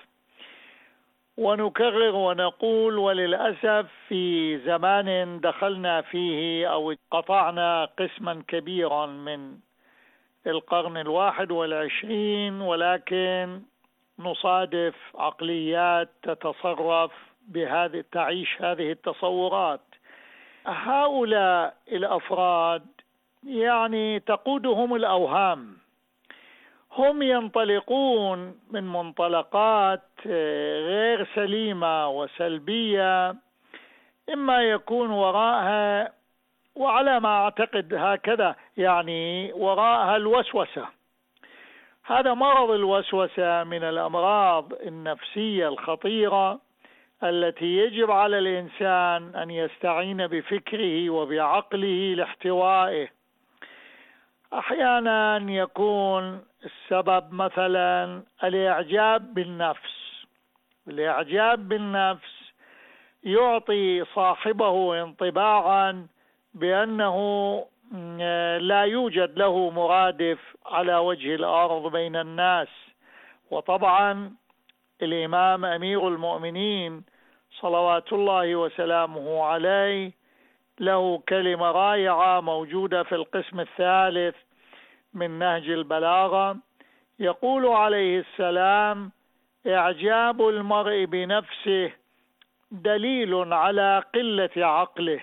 ونكرر ونقول وللأسف، في زمان دخلنا فيه أو قطعنا قسما كبيرا من القرن 21، ولكن نصادف عقليات تتصرف تعيش هذه التصورات. هؤلاء الأفراد تقودهم الأوهام، هم ينطلقون من منطلقات غير سليمة وسلبية، إما يكون وراءها، وعلى ما أعتقد هكذا، وراءها الوسوسة. هذا مرض الوسوسة من الأمراض النفسية الخطيرة التي يجب على الإنسان أن يستعين بفكره وبعقله لاحتوائه. أحيانا يكون السبب مثلا الإعجاب بالنفس. الإعجاب بالنفس يعطي صاحبه انطباعا بأنه لا يوجد له مرادف على وجه الأرض بين الناس. وطبعا الإمام أمير المؤمنين صلوات الله وسلامه عليه له كلمة رائعة موجودة في القسم الثالث من نهج البلاغة، يقول عليه السلام: إعجاب المرء بنفسه دليل على قلة عقله.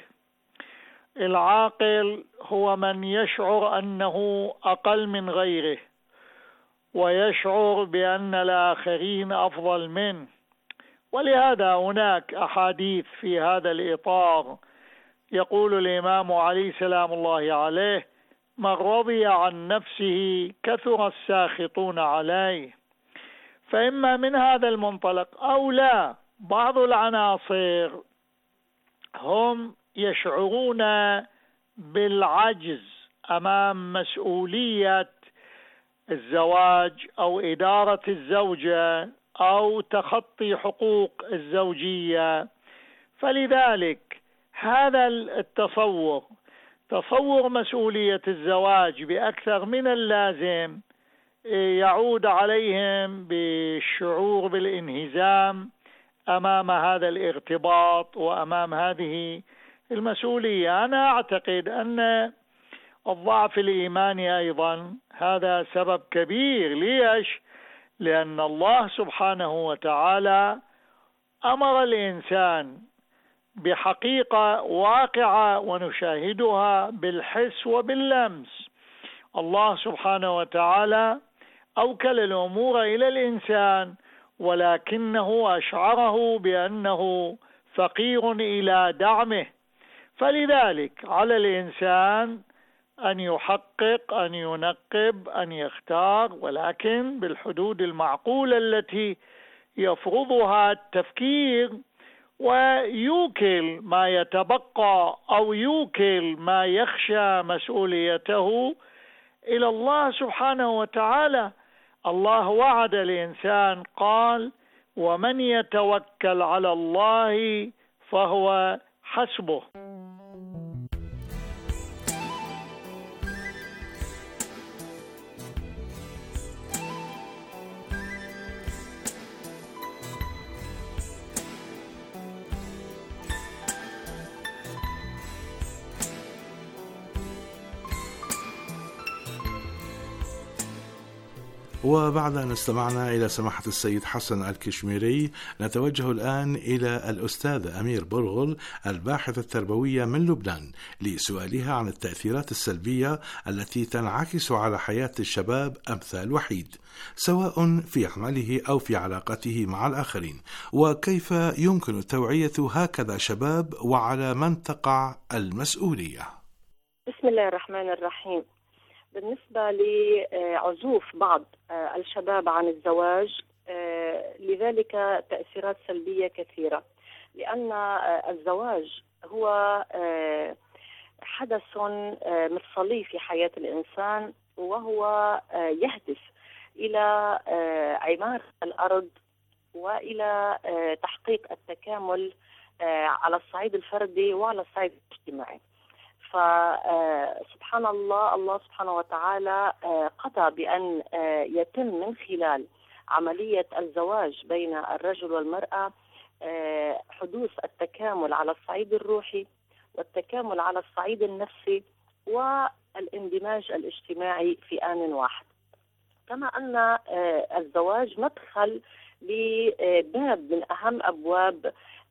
العاقل هو من يشعر أنه أقل من غيره ويشعر بأن الآخرين أفضل منه. ولهذا هناك أحاديث في هذا الإطار. يقول الإمام علي سلام الله عليه: من رضي عن نفسه كثر الساخطون عليه. فإما من هذا المنطلق أو لا، بعض العناصر هم يشعرون بالعجز أمام مسؤولية الزواج أو إدارة الزوجة أو تخطي حقوق الزوجية. فلذلك هذا التصور، تصور مسؤولية الزواج بأكثر من اللازم، يعود عليهم بالشعور بالانهزام أمام هذا الارتباط وأمام هذه المسؤولية. أنا أعتقد أن الضعف الإيماني أيضا هذا سبب كبير. ليش؟ لأن الله سبحانه وتعالى أمر الإنسان بحقيقة واقعة ونشاهدها بالحس وباللمس. الله سبحانه وتعالى أوكل الأمور إلى الإنسان، ولكنه أشعره بأنه فقير إلى دعمه. فلذلك على الإنسان أن يحقق، أن ينقب، أن يختار، ولكن بالحدود المعقولة التي يفرضها التفكير، ويوكل ما يتبقى أو يوكل ما يخشى مسؤوليته إلى الله سبحانه وتعالى. الله وعد الإنسان قال: ومن يتوكل على الله فهو حسبه. وبعد أن استمعنا إلى سماحة السيد حسن الكشميري، نتوجه الآن إلى الأستاذة أمير برغل الباحثة التربوية من لبنان لسؤالها عن التأثيرات السلبية التي تنعكس على حياة الشباب أمثال وحيد، سواء في عمله أو في علاقته مع الآخرين، وكيف يمكن توعية هكذا شباب وعلى من تقع المسؤولية. بسم الله الرحمن الرحيم. بالنسبة لعزوف بعض الشباب عن الزواج، لذلك تأثيرات سلبية كثيرة، لأن الزواج هو حدث مفصلي في حياة الإنسان، وهو يهدف إلى عمارة الأرض وإلى تحقيق التكامل على الصعيد الفردي وعلى الصعيد الاجتماعي. فسبحان الله، الله سبحانه وتعالى قضى بأن يتم من خلال عملية الزواج بين الرجل والمرأة حدوث التكامل على الصعيد الروحي والتكامل على الصعيد النفسي والاندماج الاجتماعي في آن واحد. كما أن الزواج مدخل لباب من أهم أبواب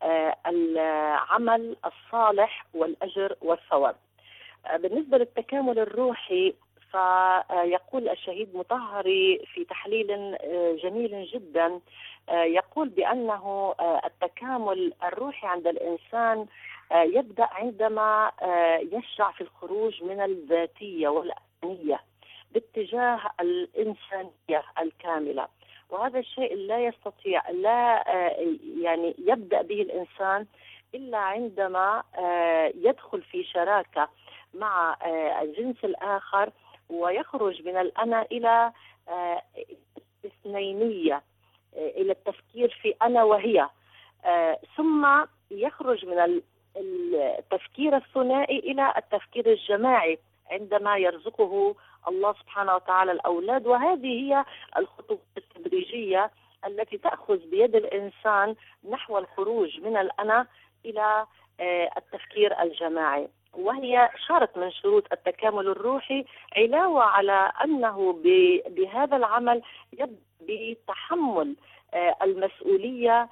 العمل الصالح والأجر والثواب. بالنسبة للتكامل الروحي، فيقول الشهيد مطهري في تحليل جميل جدا، يقول بأنه التكامل الروحي عند الإنسان يبدأ عندما يشرع في الخروج من الذاتية والأنانية باتجاه الإنسانية الكاملة. وهذا الشيء لا يستطيع يعني يبدأ به الإنسان إلا عندما يدخل في شراكة مع الجنس الآخر ويخرج من الأنا إلى الاثنينية، إلى التفكير في أنا وهي، ثم يخرج من التفكير الثنائي إلى التفكير الجماعي عندما يرزقه الله سبحانه وتعالى الأولاد. وهذه هي الخطوات التدريجية التي تأخذ بيد الإنسان نحو الخروج من الأنا إلى التفكير الجماعي، وهي شرط من شروط التكامل الروحي، علاوة على أنه بهذا العمل يبدأ بتحمل المسؤولية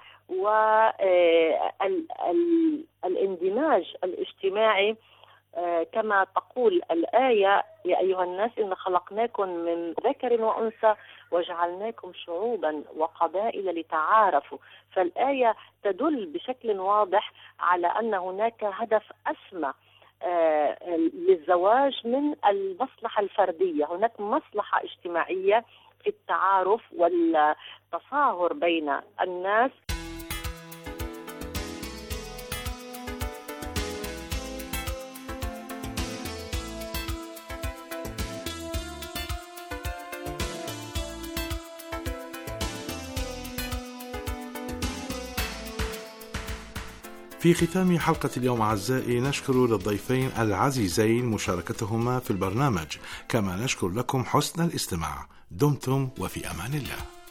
والاندماج الاجتماعي، كما تقول الآية: يا أيها الناس إن خلقناكم من ذكر وأنثى وجعلناكم شعوبا وقبائل لتعارفوا. فالآية تدل بشكل واضح على أن هناك هدف أسمى للزواج من المصلحة الفردية. هناك مصلحة اجتماعية في التعارف والتصاهر بين الناس. في ختام حلقة اليوم أعزائي نشكر للضيفين العزيزين مشاركتهما في البرنامج، كما نشكر لكم حسن الاستماع. دمتم وفي أمان الله.